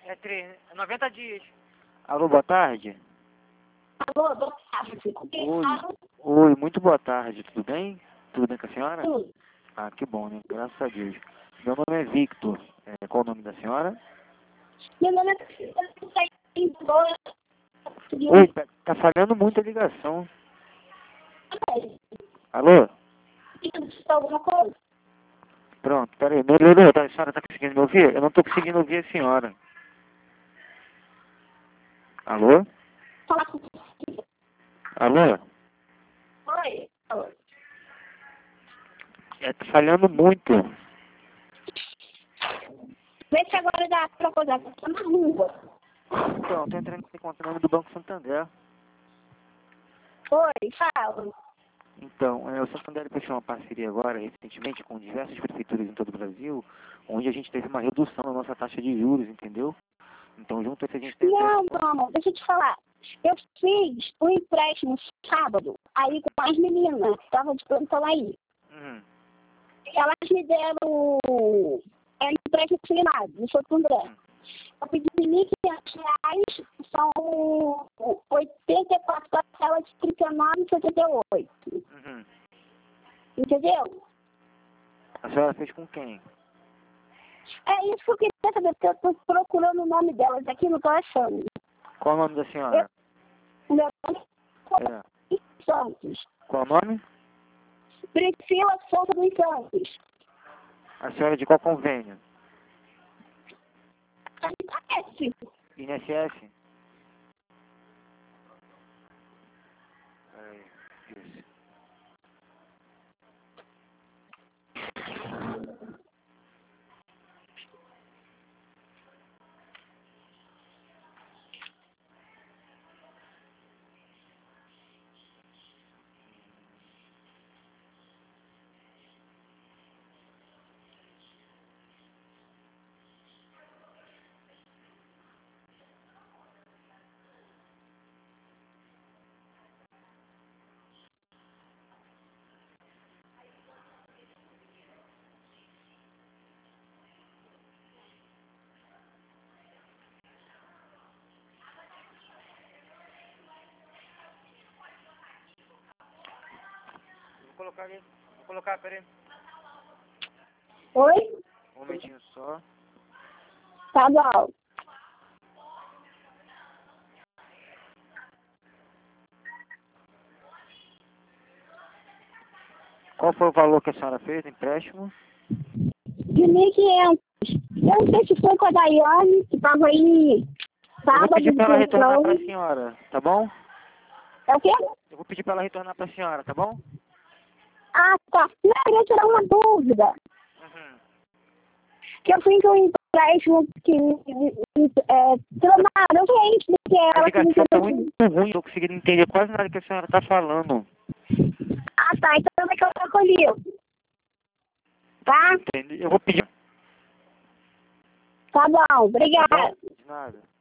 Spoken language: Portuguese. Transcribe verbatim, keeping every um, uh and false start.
É três, é noventa dias. Alô, boa tarde. Alô, boa tarde. Oi, oi, muito boa tarde, tudo bem? Tudo bem com a senhora? Sim. Ah, que bom, né? Graças a Deus. Meu nome é Victor. É, qual o nome da senhora? Meu nome é Oi, tá, tá falhando muito a ligação. Alô? alguma coisa? Pronto, peraí, melhorou, tá? A senhora tá conseguindo me ouvir? Eu não tô conseguindo ouvir a senhora. Alô? Falar com Alô? Oi. É, tá falhando muito. Vê se agora dá pra coisa. Tá na rua. Então, tô entrando em conta o nome do Banco Santander. Oi, fala. Então, é, o Santander fechou uma parceria agora, recentemente, com diversas prefeituras em todo o Brasil, onde a gente teve uma redução na nossa taxa de juros, entendeu? Então, junto a isso, a gente tem... Não, não, deixa eu te falar. Eu fiz um empréstimo sábado, aí com as meninas que estavam de plantão aí. Uhum. Elas me deram é, empréstimo assinado, do Santo André. Eu pedi mil e quinhentos reais, são oitenta e quatro parcelas de trinta e nove e setenta e oito. Uhum. Entendeu? A senhora fez com quem? É isso que eu queria saber, porque eu estou procurando o nome delas aqui, não estou achando. Qual o nome da senhora? O meu nome É. é Santos. Qual o nome? Priscila Souza dos Santos. A senhora é de qual convênio? Parece. I N S S? Peraí, isso. Vou colocar ali. Vou colocar, peraí. Oi? Um momentinho só. Tá bom. Qual foi o valor que a senhora fez do empréstimo? De mil e quinhentos. Eu não sei se foi com a Daiane, que estava aí Eu vou sábado pedir de para ela retornar para a plantão. senhora, tá bom? É o quê? Eu vou pedir para ela retornar para a senhora, tá bom? Ah, tá. Não, eu queria tirar uma dúvida. Uhum. Que eu fui com um empréstimo que é, tronaram gente do que A ela que me ligação tá entendeu. muito ruim, eu consegui entender quase nada que a senhora tá falando. Ah, tá. Então é que eu recolhi. Tá? Entende? Eu vou pedir. Tá bom. Tá Obrigada. bom? De nada.